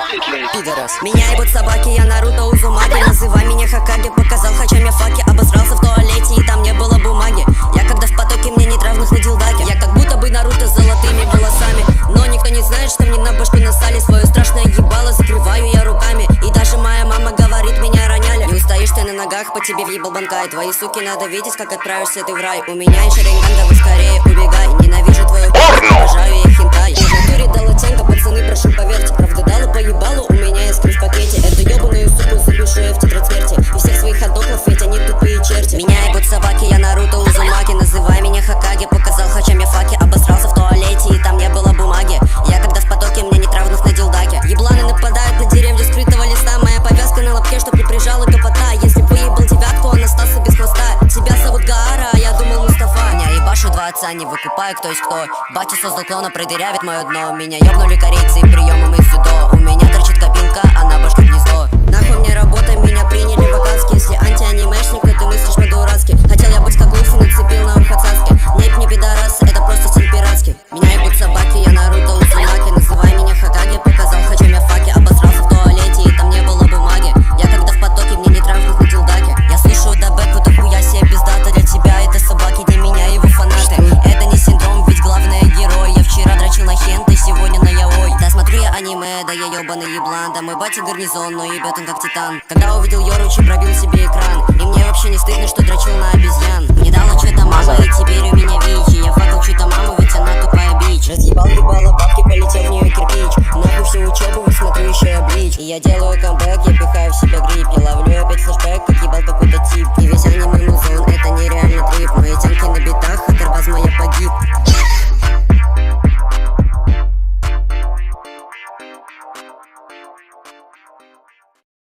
Пидорас. Меня ебут собаки, я Наруто Узумаки. Называй меня Хокаге, показал хачам я факи. Обосрался в туалете и там не было бумаги. Я когда в потоке, мне нет равных на дилдаке. Я как будто бы Наруто с золотыми волосами. Но никто не знает, что мне на башку насали. Свое страшное ебало закрываю я руками. И даже моя мама говорит, меня роняли. Не устоишь ты на ногах, по тебе въебал банкай. Твои суки надо видеть, как отправишься ты в рай. У меня и шаринган, давай скорее убегай. Ненавижу твою пасть, обожаю я хентай. В натуре дала тенка, пацаны, прошу поверьте. Правда дала по ебалу, у меня есть ключ в пакете. Эту ебаную суку запишу я в тетрадь смерти. И всех своих ходоклов, ведь они тупые черти. Меня ебут собаки, я Наруто Узумаки. Называй меня Хокаге, показал хачам я факи. Обосрался в туалете и там не было бумаги. Я когда в потоке, мне нет равных на дилдаке. Ебланы нападают на деревья скрытого леса. Моя повязка на лобке, чтоб не прижала гопота. Если бы ебал девятку, он остался без хвоста. Тебя зовут Гаара, а я думал Мустафа. Меня ебашу два отца, не выкупаю кто есть кто. Батя создал клона, продырявит мое дно. Меня ёбнули корейцы приемом из дзюдо. У меня торчит копилка, а на башке гнездо. Нахуй мне работа, меня приняли в Акацке. Если анти-анимешник, то ты мыслишь по-дурацки. Хотел я быть как Луфи, нацепил на ухацацке. Нейп не пидорас, это просто стиль пиратский. Меня ебут собаки, я Наруто Узумаки. Называй меня Хокаге, показал хачам я факи. Обосрался в туалете и там не было бумаги. Я когда в потоке, мне нет равных на дилдаке. Я слушаю дабэку, да хуя себе пиздата. Для тебя это собаки, для меня его фанаты. Это не синдром, ведь главное герой. Я вчера дрочил на хенты, сегодня на яой. Да смотрю я аниме, да я ебаный еблан. Да мой батя гарнизон, но ебет он как титан. Когда увидел Йоручи, пробил себе экран. И мне вообще не стыдно, что дрочил на обезьян. Не дала что-то мама, и теперь у меня вичи. Я факал что-то маму, ведь она тупая бич. Разъебал ебало бабки, полетел в нее кирпич. Нахуй всю учебу, вот смотрю еще я блич. И я делаю камбэк, я